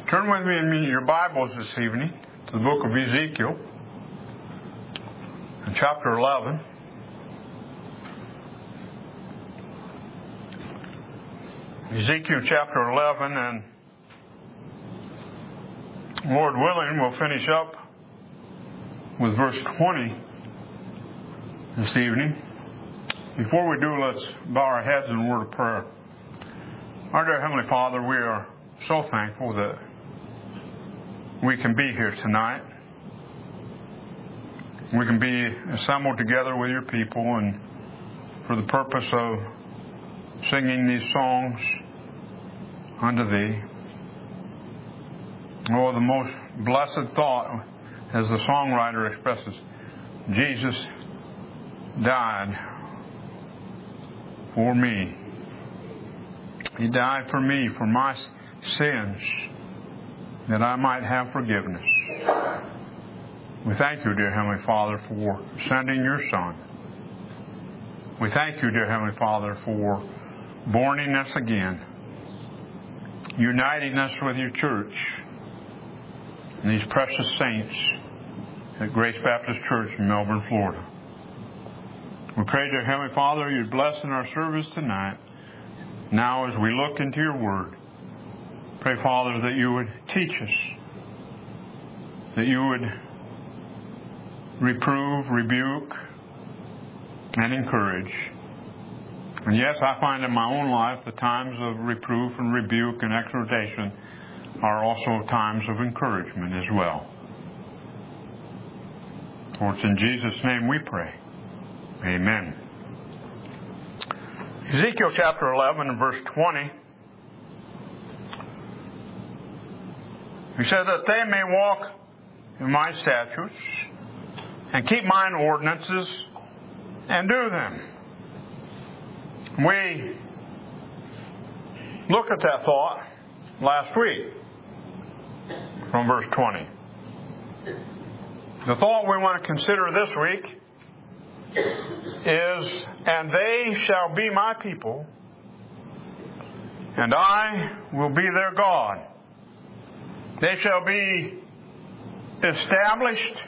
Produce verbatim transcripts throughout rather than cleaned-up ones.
Turn with me in your Bibles this evening to the book of Ezekiel, in chapter eleven. Ezekiel chapter eleven, and Lord willing, we'll finish up with verse twenty this evening. Before we do, let's bow our heads in a word of prayer. Our dear Heavenly Father, we are so thankful that we can be here tonight. We can be assembled together with your people and for the purpose of singing these songs unto Thee. Oh, the most blessed thought, as the songwriter expresses, Jesus died for me. He died for me, for my sins, that I might have forgiveness. We thank you, dear Heavenly Father, for sending your Son. We thank you, dear Heavenly Father, for borning us again, uniting us with your church and these precious saints at Grace Baptist Church in Melbourne, Florida. We pray, dear Heavenly Father, you'd bless in our service tonight. Now, as we look into your Word, pray, Father, that you would teach us, that you would reprove, rebuke, and encourage. And yes, I find in my own life the times of reproof and rebuke and exhortation are also times of encouragement as well. For it's in Jesus' name we pray. Amen. Ezekiel chapter eleven and verse twenty. He said that they may walk in my statutes and keep mine ordinances and do them. We looked at that thought last week from verse twenty. The thought we want to consider this week is, and they shall be my people, and I will be their God. They shall be established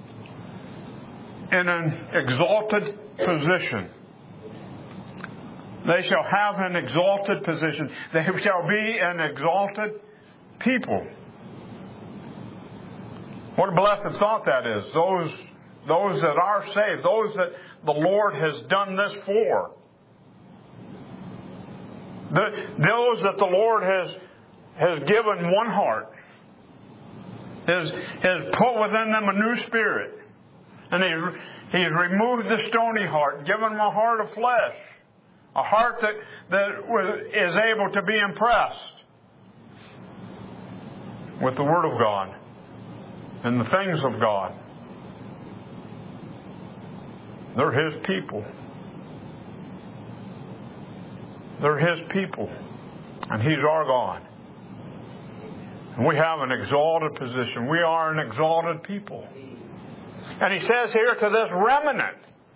in an exalted position. They shall have an exalted position. They shall be an exalted people. What a blessed thought that is. Those, those that are saved, those that the Lord has done this for. The, those that the Lord has, has given one heart. Has, has put within them a new spirit. And He's, he's removed the stony heart, given them a heart of flesh. A heart that, that is able to be impressed with the Word of God and the things of God. They're His people. They're His people. And He's our God. And we have an exalted position. We are an exalted people. And He says here to this remnant,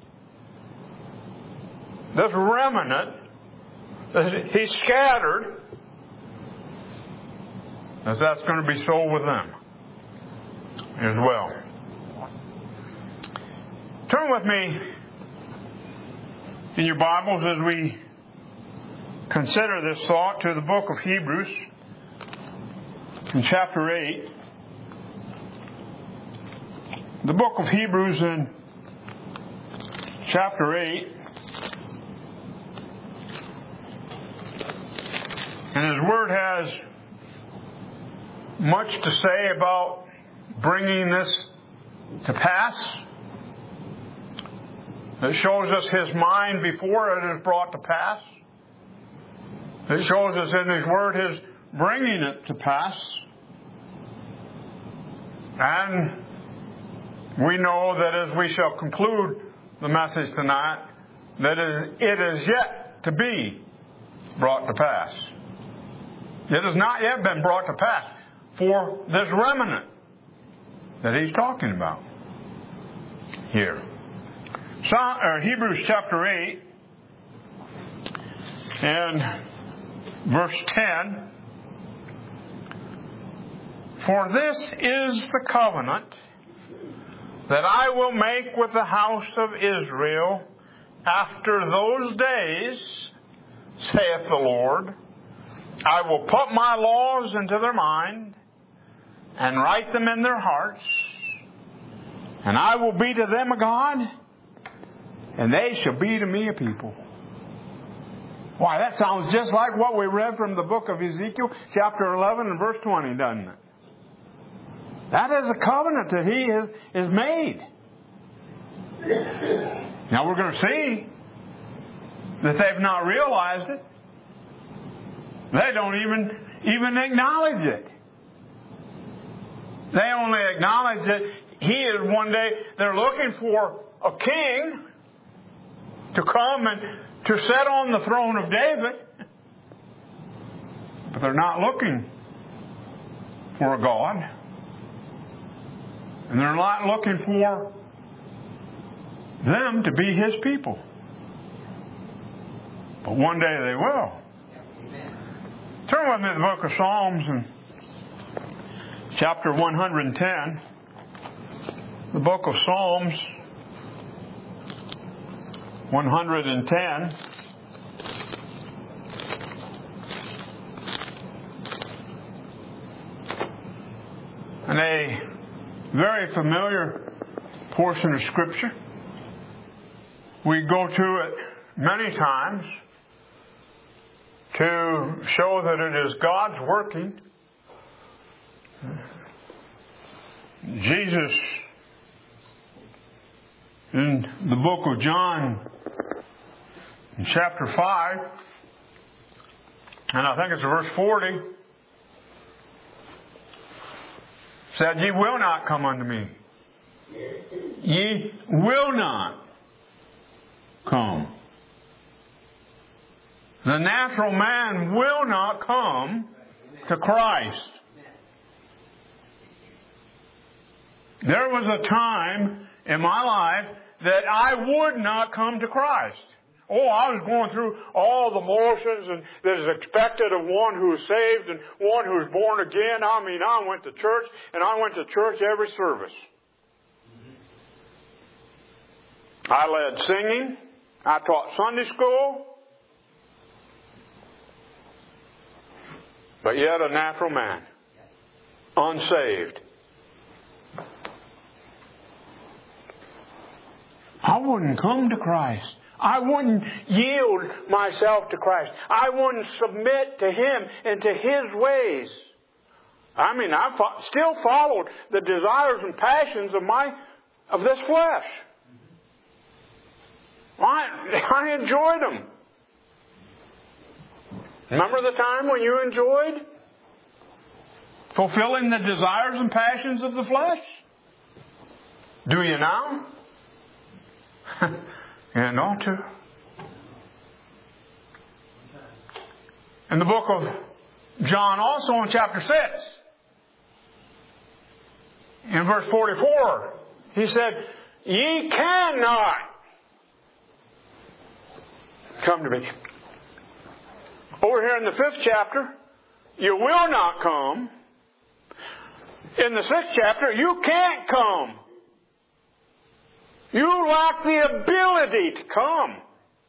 this remnant, He's scattered, as that's going to be so with them as well. Turn with me in your Bibles as we consider this thought to the book of Hebrews in chapter eight. The book of Hebrews in chapter eight. And His Word has much to say about bringing this to pass. It shows us His mind before it is brought to pass. It shows us in His Word His bringing it to pass. And we know that as we shall conclude the message tonight, that it is yet to be brought to pass. It has not yet been brought to pass for this remnant that He's talking about here. So, uh, Hebrews chapter eight and verse ten. For this is the covenant that I will make with the house of Israel after those days, saith the Lord. I will put my laws into their mind and write them in their hearts, and I will be to them a God, and they shall be to me a people. Why, that sounds just like what we read from the book of Ezekiel, chapter eleven and verse twenty, doesn't it? That is a covenant that He has, has made. Now we're going to see that they've not realized it. They don't even, even acknowledge it. They only acknowledge that He is one day, they're looking for a king to come and to sit on the throne of David. But they're not looking for a God. And they're not looking for them to be His people. But one day they will. Turn with me to the book of Psalms and chapter one hundred ten. The book of Psalms, one hundred ten. And a very familiar portion of Scripture. We go to it many times to show that it is God's working. Jesus, in the book of John, in chapter five, and I think it's verse forty, said, Ye will not come unto me. Ye will not come. The natural man will not come to Christ. There was a time in my life that I would not come to Christ. Oh, I was going through all the motions and that is expected of one who is saved and one who is born again. I mean, I went to church and I went to church every service. I led singing. I taught Sunday school. But yet a natural man, unsaved. I wouldn't come to Christ. I wouldn't yield myself to Christ. I wouldn't submit to Him and to His ways. I mean, I fo- still followed the desires and passions of my of this flesh. I, I enjoyed them. Remember the time when you enjoyed fulfilling the desires and passions of the flesh? Do you now? And ought to. In the book of John, also in chapter six, in verse forty-four, He said, Ye cannot come to me. Over here in the fifth chapter, you will not come. In the sixth chapter, you can't come. You lack the ability to come.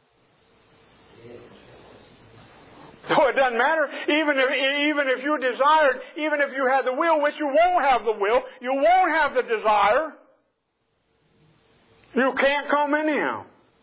So it doesn't matter, even if, even if you desired, even if you had the will, which you won't have the will, you won't have the desire, you can't come anyhow.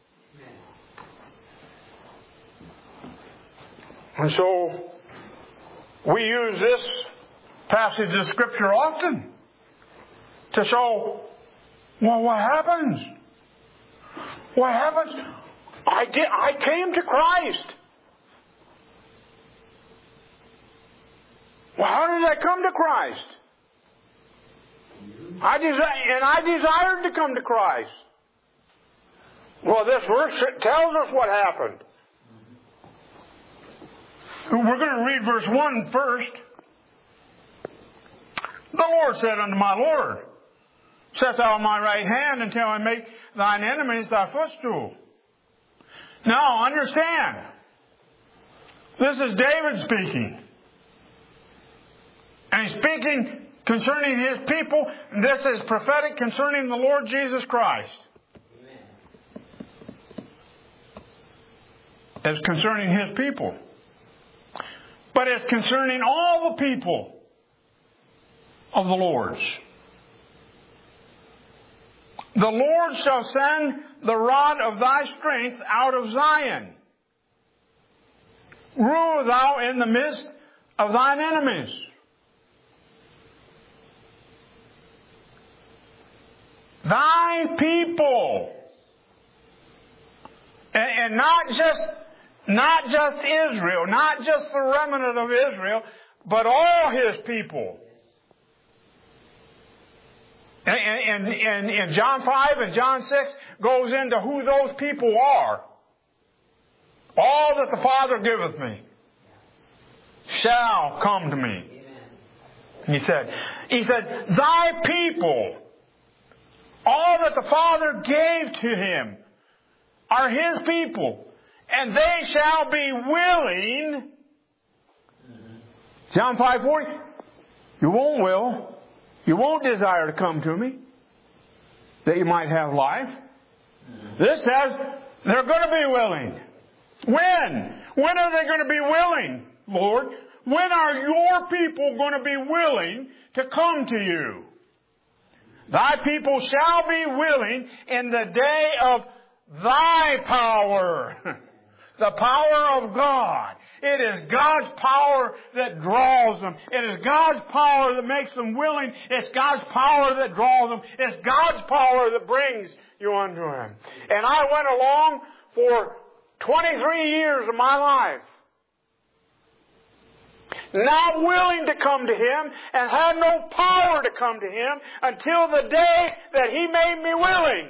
And so, we use this passage of Scripture often to show, well, what happens? What happens? I did, I came to Christ. Well, how did I come to Christ? I desi- and I desired to come to Christ. Well, this verse tells us what happened. We're going to read verse one first. The Lord said unto my Lord, Set thou on my right hand until I make thine enemies thy footstool. Now, understand. This is David speaking. And he's speaking concerning His people. This is prophetic concerning the Lord Jesus Christ. It's concerning His people. But it's concerning all the people of the Lord's. The Lord shall send the rod of thy strength out of Zion. Rule thou in the midst of thine enemies. Thy people. And, and not just, not just Israel, not just the remnant of Israel, but all His people. And, and, and, and John five and John six goes into who those people are. All that the Father giveth me shall come to me. He said, He said, thy people, all that the Father gave to Him, are His people, and they shall be willing. John five forty, you won't will. You won't desire to come to me that you might have life. This says they're going to be willing. When? When are they going to be willing, Lord? When are your people going to be willing to come to you? Thy people shall be willing in the day of thy power. The power of God. It is God's power that draws them. It is God's power that makes them willing. It's God's power that draws them. It's God's power that brings you unto Him. And I went along for twenty-three years of my life, not willing to come to Him and had no power to come to Him until the day that He made me willing.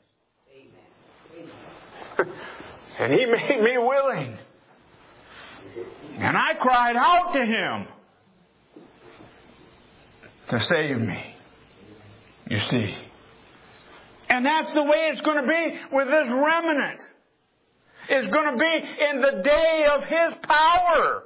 Amen. And He made me willing. And I cried out to Him to save me. You see. And that's the way it's going to be with this remnant. It's going to be in the day of His power.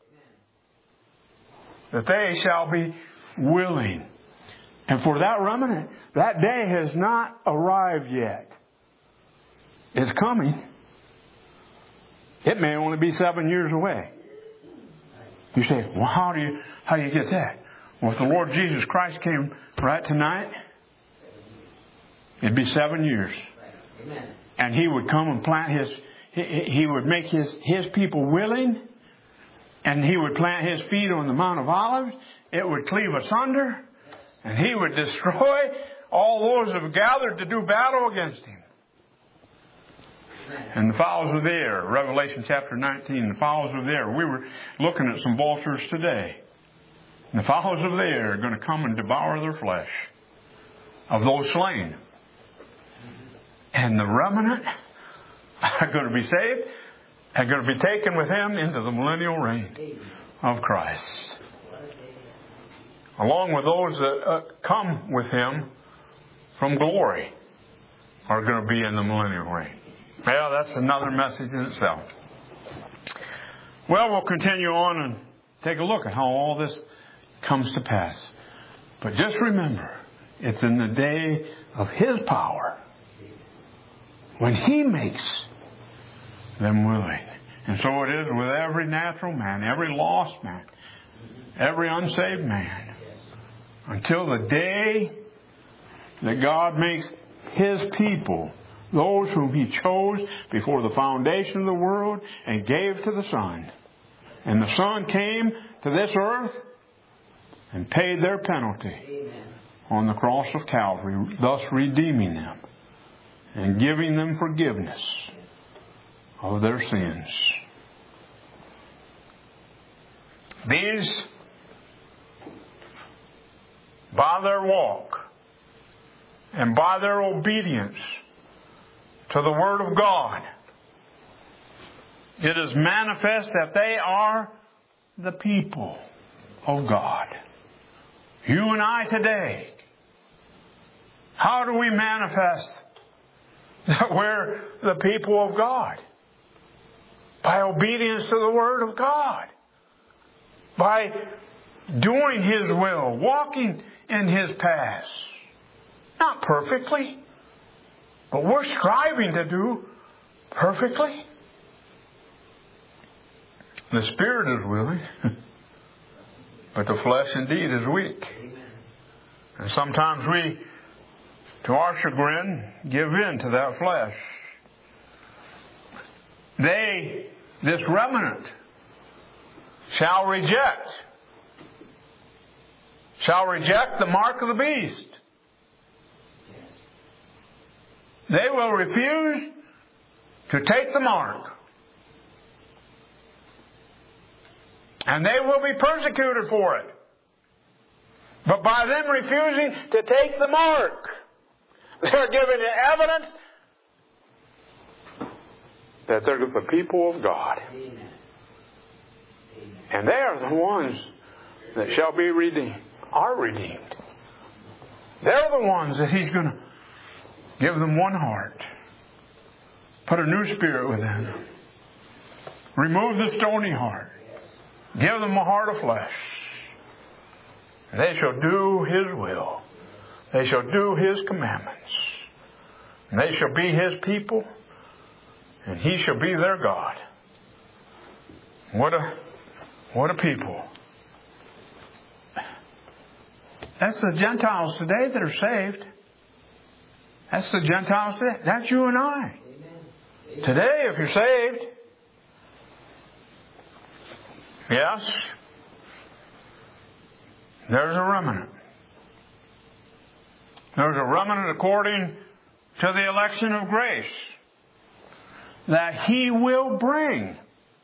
That they shall be willing. And for that remnant, that day has not arrived yet. It's coming. It may only be seven years away. You say, well, how do you, how do you get that? Well, if the Lord Jesus Christ came right tonight, it'd be seven years. And He would come and plant His, He, he would make His, His people willing, and He would plant His feet on the Mount of Olives. It would cleave asunder, and He would destroy all those that have gathered to do battle against Him. And the fowls of the air, Revelation chapter nineteen, the fowls of the air. We were looking at some vultures today. And the fowls of the air are going to come and devour their flesh of those slain. And the remnant are going to be saved and going to be taken with Him into the millennial reign of Christ. Along with those that uh, come with Him from glory are going to be in the millennial reign. Well, that's another message in itself. Well, we'll continue on and take a look at how all this comes to pass. But just remember, it's in the day of His power when He makes them willing. And so it is with every natural man, every lost man, every unsaved man. Until the day that God makes His people, those whom He chose before the foundation of the world and gave to the Son. And the Son came to this earth and paid their penalty Amen. On the cross of Calvary, thus redeeming them and giving them forgiveness of their sins. These, by their walk and by their obedience to the Word of God, it is manifest that they are the people of God. You and I today, how do we manifest that we're the people of God? By obedience to the Word of God. By doing His will, walking in His paths. Not perfectly, but we're striving to do perfectly. The Spirit is willing, but the flesh indeed is weak. And sometimes we, to our chagrin, give in to that flesh. They, this remnant, shall reject, shall reject the mark of the beast. They will refuse to take the mark. And they will be persecuted for it. But by them refusing to take the mark, they're giving evidence that they're the people of God. Amen. And they are the ones that shall be redeemed, are redeemed. They're the ones that He's going to give them one heart. Put a new spirit within them. Remove the stony heart. Give them a heart of flesh. They shall do His will. They shall do His commandments. And they shall be His people. And He shall be their God. What a, what a people. That's the Gentiles today that are saved. That's the Gentiles today. That's you and I. Amen. Today, if you're saved, yes, there's a remnant. There's a remnant according to the election of grace that He will bring.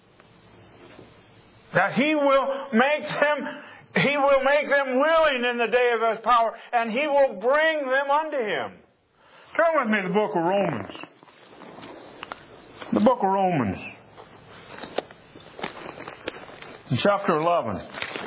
That He will make them, He will make them willing in the day of His power, and He will bring them unto Him. Turn with me to the book of Romans. The book of Romans. In chapter eleven.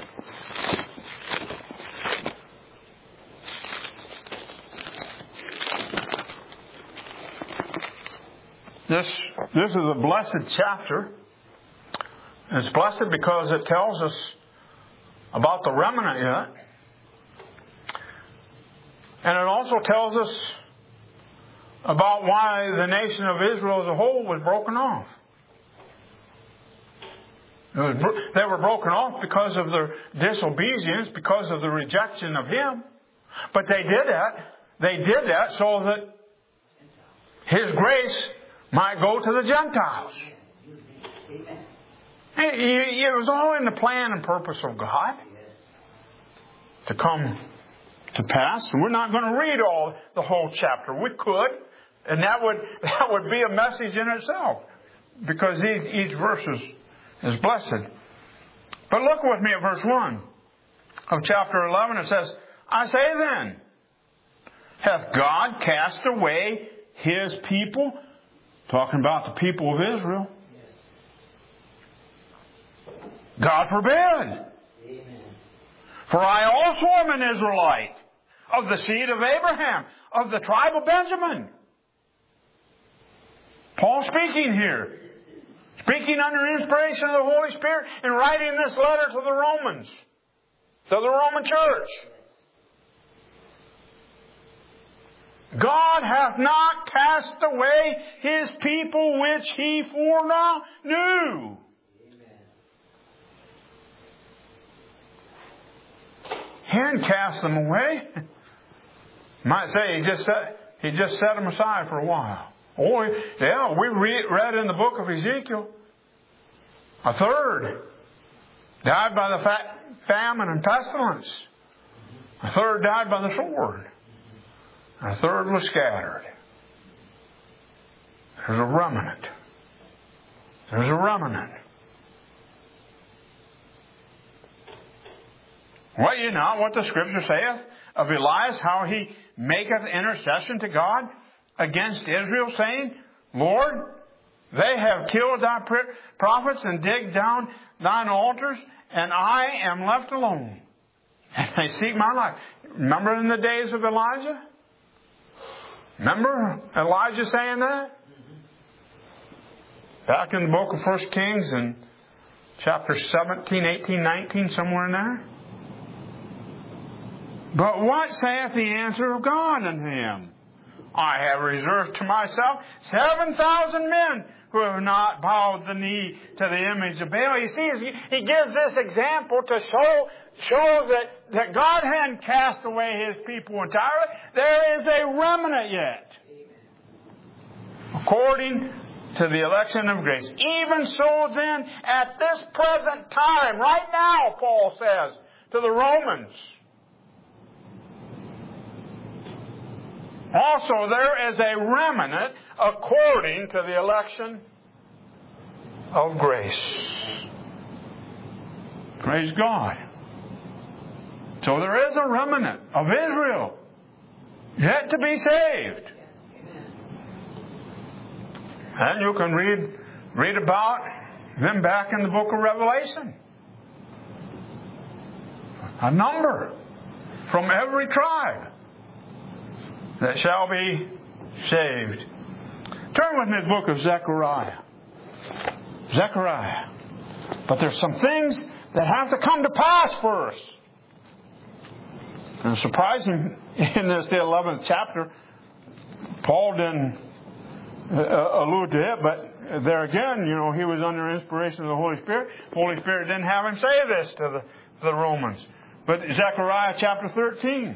This, this is a blessed chapter. It's blessed because it tells us about the remnant yet. And it also tells us about why the nation of Israel as a whole was broken off. It was, they were broken off because of their disobedience, because of the rejection of Him. But they did that. They did that so that His grace might go to the Gentiles. It was all in the plan and purpose of God to come to pass. And we're not going to read all the whole chapter. We could, and that would that would be a message in itself, because each, each verse is, is blessed. But look with me at verse one of chapter eleven. It says, I say then, hath God cast away His people? Talking about the people of Israel. God forbid. Amen. For I also am an Israelite, of the seed of Abraham, of the tribe of Benjamin. Paul speaking here. Speaking under inspiration of the Holy Spirit and writing this letter to the Romans. To the Roman church. God hath not cast away His people which He foreknew. He hadn't cast them away. Might say He just set, He just set them aside for a while. Oh, yeah, we read in the book of Ezekiel, a third died by the famine and pestilence. A third died by the sword. A third was scattered. There's a remnant. There's a remnant. Well, you know what the Scripture saith of Elias, how he maketh intercession to God against Israel, saying, Lord, they have killed thy prophets and digged down thine altars, and I am left alone. And they seek my life. Remember in the days of Elijah? Remember Elijah saying that? Back in the book of First Kings in chapter seventeen, eighteen, nineteen, somewhere in there. But what saith the answer of God unto him? I have reserved to myself seven thousand men who have not bowed the knee to the image of Baal. You see, he gives this example to show, show that, that God hadn't cast away His people entirely. There is a remnant yet. According to the election of grace. Even so then, at this present time, right now, Paul says to the Romans, also there is a remnant according to the election of grace. Praise God. So there is a remnant of Israel yet to be saved. And you can read, read about them back in the book of Revelation. A number from every tribe that shall be saved. Turn with me to the book of Zechariah. Zechariah. But there's some things that have to come to pass first. And surprising in this, the eleventh chapter, Paul didn't uh, allude to it, but there again, you know, he was under inspiration of the Holy Spirit. The Holy Spirit didn't have him say this to the, to the Romans. But Zechariah chapter thirteen.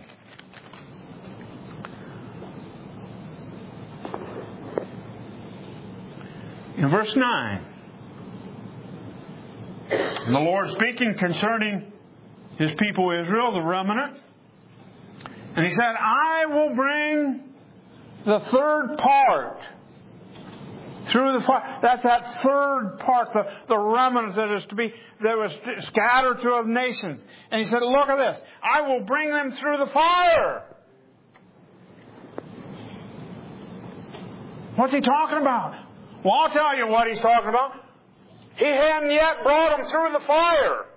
In verse nine, the Lord speaking concerning His people Israel, the remnant, and He said, I will bring the third part through the fire. That's that third part, the, the remnant that is to be, that was scattered through the nations. And He said, look at this. I will bring them through the fire. What's He talking about? Well, I'll tell you what He's talking about. He hadn't yet brought them through the fire.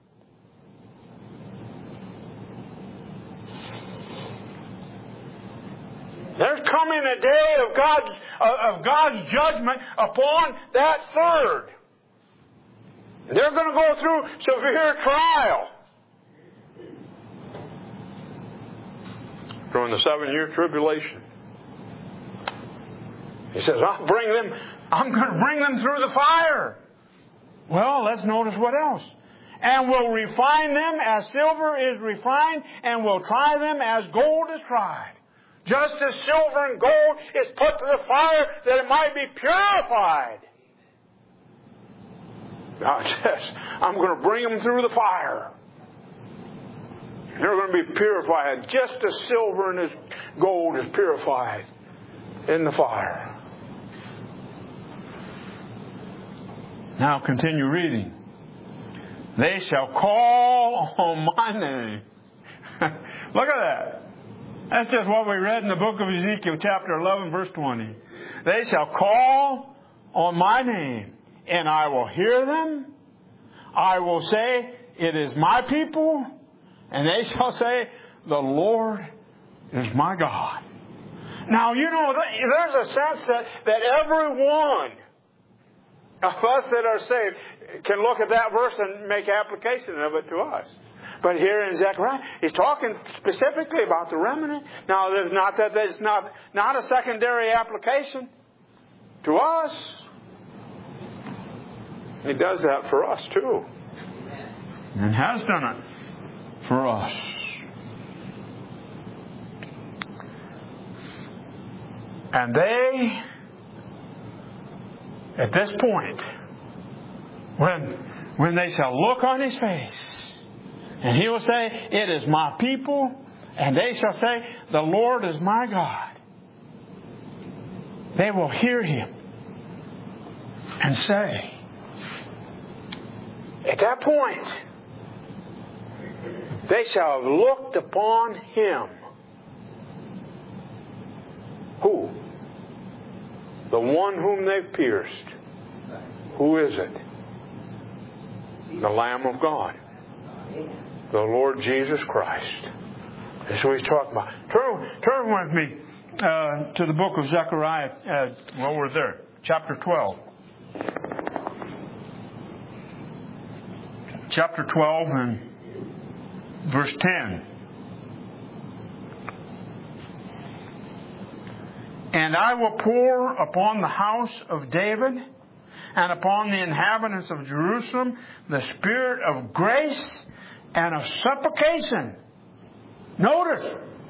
There's coming a day of God's, of God's judgment upon that third. They're going to go through severe trial during the seven-year tribulation. He says, I'll bring them, I'm going to bring them through the fire. Well, let's notice what else. And will refine them as silver is refined, and will try them as gold is tried. Just as silver and gold is put to the fire that it might be purified. God says, I'm going to bring them through the fire. They're going to be purified just as silver and as gold is purified in the fire. Now continue reading. They shall call on my name. Look at that. That's just what we read in the book of Ezekiel chapter eleven verse twenty. They shall call on my name, and I will hear them. I will say, it is my people. And they shall say, the Lord is my God. Now, you know, there's a sense that, that every one of us that are saved can look at that verse and make application of it to us. But here in Zechariah, he's talking specifically about the remnant. Now, there's not that there's not, not a secondary application to us. He does that for us too. And has done it for us. And they, at this point, when, when they shall look on His face, and He will say, it is my people, and they shall say, the Lord is my God. They will hear Him and say, at that point, they shall have looked upon Him. Who? The one whom they've pierced. Who is it? The Lamb of God. The Lord Jesus Christ. That's what he's talking about. Turn, turn with me uh, to the book of Zechariah. Uh, well, we're there. Chapter twelve. Chapter twelve and verse ten. And I will pour upon the house of David and upon the inhabitants of Jerusalem the spirit of grace and of supplication. Notice,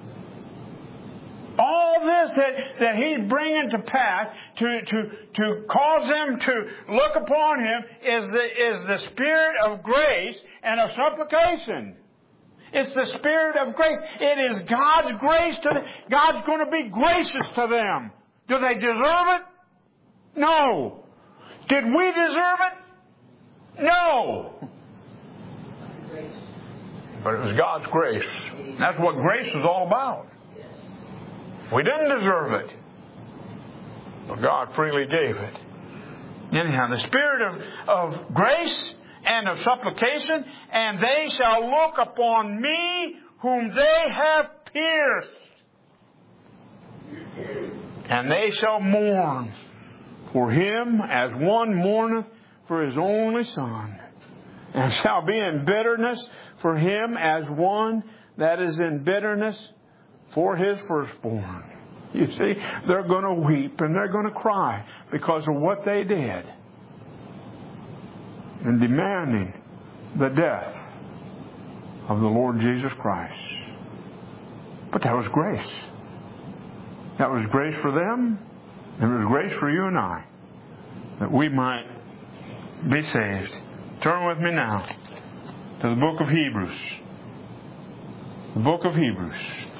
all this that, that He's bringing to pass to, to, to cause them to look upon Him is the, is the spirit of grace and of supplication. It's the spirit of grace. It is God's grace to them. God's going to be gracious to them. Do they deserve it? No. Did we deserve it? No. But it was God's grace. That's what grace is all about. We didn't deserve it, but God freely gave it. Anyhow, the spirit of, of grace and of supplication, and they shall look upon me whom they have pierced, and they shall mourn for him as one mourneth for his only son, and shall be in bitterness for him as one that is in bitterness for his firstborn. You see, they're going to weep and they're going to cry because of what they did in demanding the death of the Lord Jesus Christ. But that was grace. That was grace for them, and it was grace for you and I, that we might be saved. Turn with me now to the book of Hebrews. The book of Hebrews.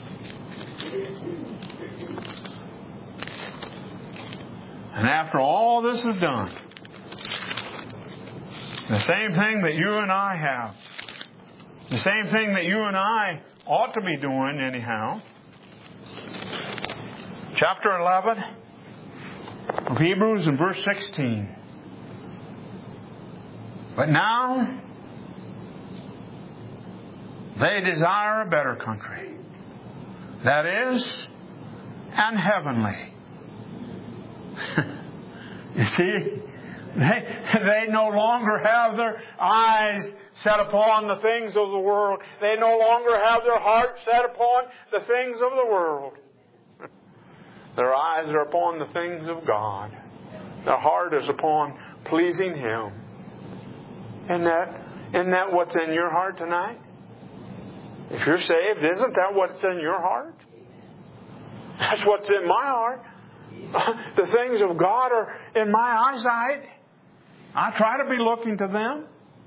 And after all this is done, the same thing that you and I have, the same thing that you and I ought to be doing anyhow, chapter eleven of Hebrews and verse sixteen. But now they desire a better country, that is, and heavenly. You see, they, they no longer have their eyes set upon the things of the world. They no longer have their heart set upon the things of the world. Their eyes are upon the things of God. Their heart is upon pleasing Him. Isn't that, isn't that what's in your heart tonight? If you're saved, isn't that what's in your heart? That's what's in my heart. The things of God are in my eyesight. I try to be looking to them.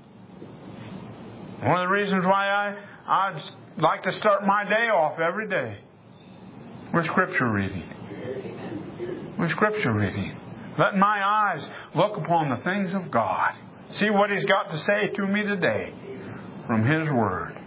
One of the reasons why I I like to start my day off every day with Scripture reading. With Scripture reading. Let my eyes look upon the things of God. See what He's got to say to me today from His Word.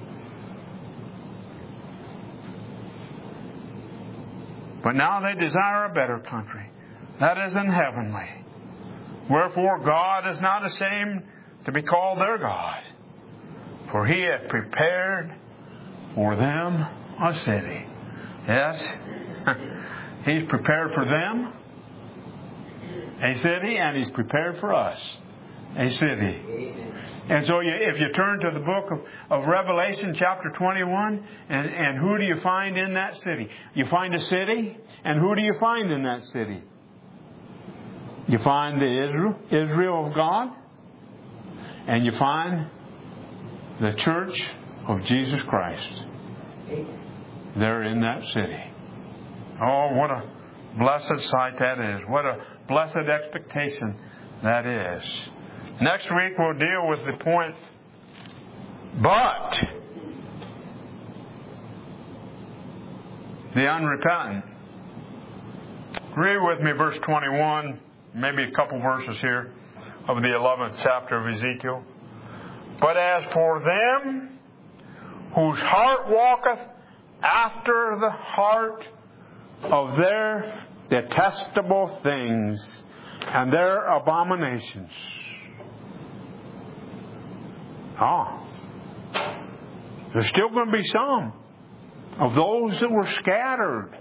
But now they desire a better country, that is in heavenly. Wherefore God is not ashamed to be called their God, for He hath prepared for them a city. Yes, He's prepared for them a city, and He's prepared for us a city. And so you, if you turn to the book of, of Revelation chapter twenty-one, and, and who do you find in that city? You find a city, and who do you find in that city? You find the Israel, Israel of God, and you find the church of Jesus Christ. They're in that city. Oh, what a blessed sight that is. What a blessed expectation that is. Next week we'll deal with the point, but the unrepentant. Read with me verse twenty-one, maybe a couple verses here of the eleventh chapter of Ezekiel. But as for them whose heart walketh after the heart of their detestable things and their abominations. Ah, there's still going to be some of those that were scattered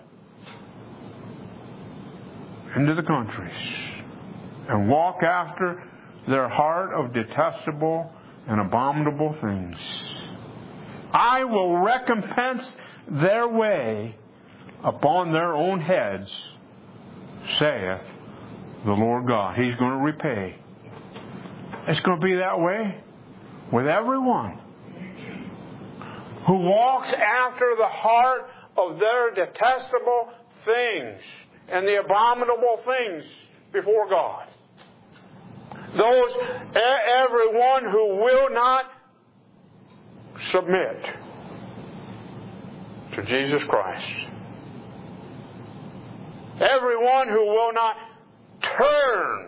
into the countries and walk after their heart of detestable and abominable things. I will recompense their way upon their own heads, saith the Lord God. He's going to repay. It's going to be that way with everyone who walks after the heart of their detestable things and the abominable things before God. Those, everyone who will not submit to Jesus Christ. Everyone who will not turn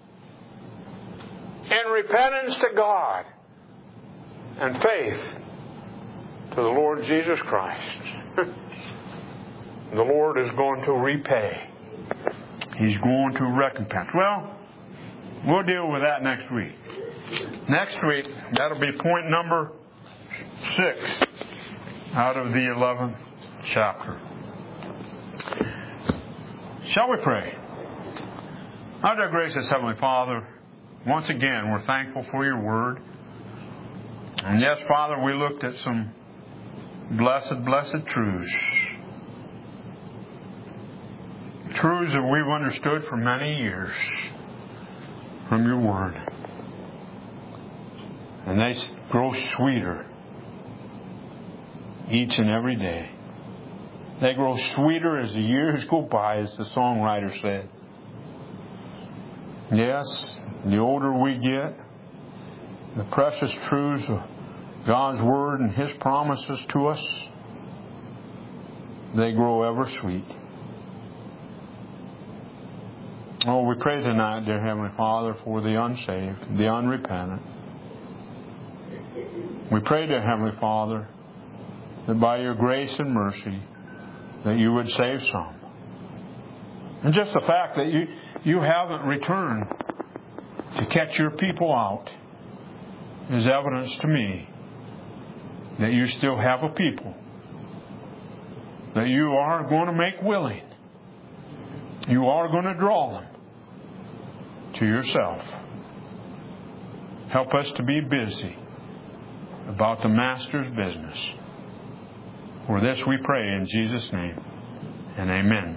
in repentance to God and faith to the Lord Jesus Christ. The Lord is going to repay. He's going to recompense. Well, we'll deal with that next week. Next week, that'll be point number six out of the eleventh chapter. Shall we pray? Our dear gracious Heavenly Father, once again, we're thankful for your word. And yes, Father, we looked at some blessed, blessed truths. Truths that we've understood for many years from your word. And they grow sweeter each and every day. They grow sweeter as the years go by, as the songwriter said. Yes, the older we get, the precious truths of God's Word and His promises to us, they grow ever sweet. Oh, we pray tonight, dear Heavenly Father, for the unsaved, the unrepentant. We pray, dear Heavenly Father, that by your grace and mercy, that you would save some. And just the fact that you, you haven't returned to catch your people out is evidence to me that you still have a people that you are going to make willing. You are going to draw them to yourself. Help us to be busy about the Master's business. For this we pray in Jesus' name, and amen.